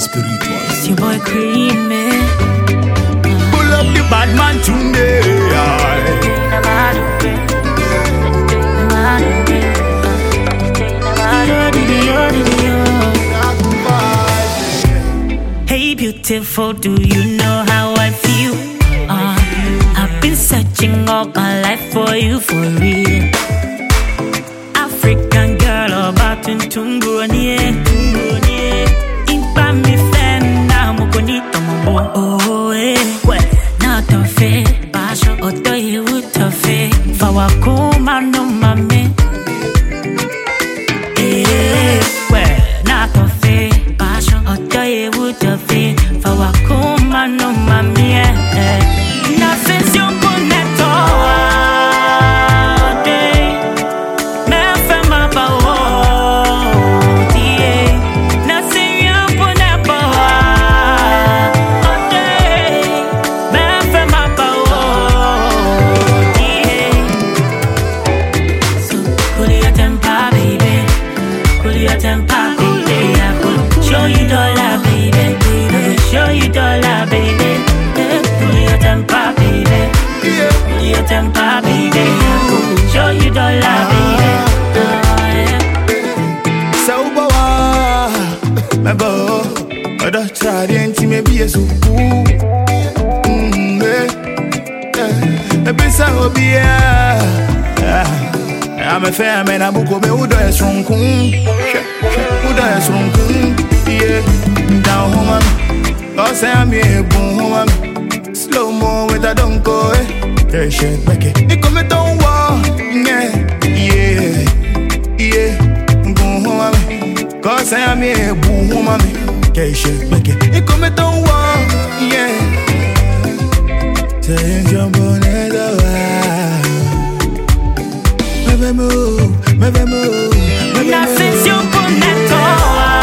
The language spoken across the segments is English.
spiritual. It's your boy Creamy. Pull up the bad man today. Hey beautiful, do you know how I feel? I've been searching all my life for you, for real. African girl, about to Tunguranie. Impa mi fan, na mo bonito mo. Oh eh, na to fe, basho oto ye uto fe. Fawa kuma no mame. Na to fe, basho oto ye uto fe. Fawa kuma no mame. Na sense yo boneto. Show you dollar, baby. Show you dollar, baby. Pull your temper, baby. Pull your temper, baby. Show you dollar, baby. So my boy, I don't try to maybe a soup. A piece of beer. I'm a fair man, I'm a book of Uda strong. Uda strong. Yeah, down home, cause I'm here, boom, slow mo with a don't go, eh? Shit, back it. You come down, yeah, boom, home, cause I'm here, boom, okay, shit, back it. You come down, yeah, take your bonnet away. Maybe move, nothing's your bonnet away.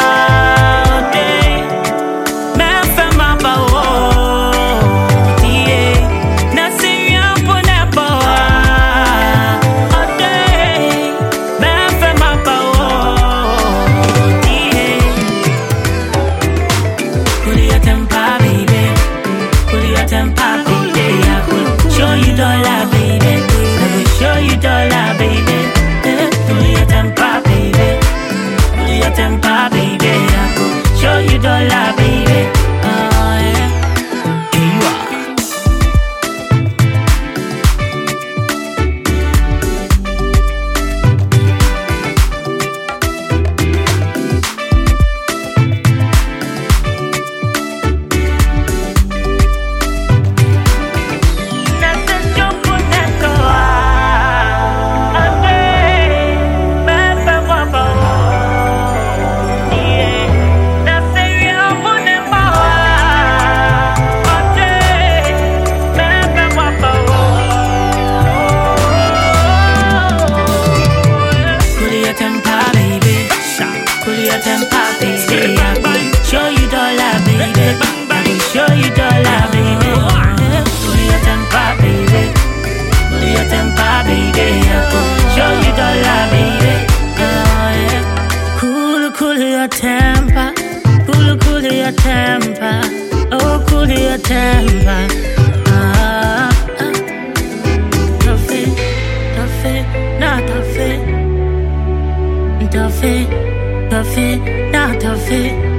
Show you dollar, baby. Oh yeah. Here you are. Temper, oh, cool your temper. Tough it, not tough it.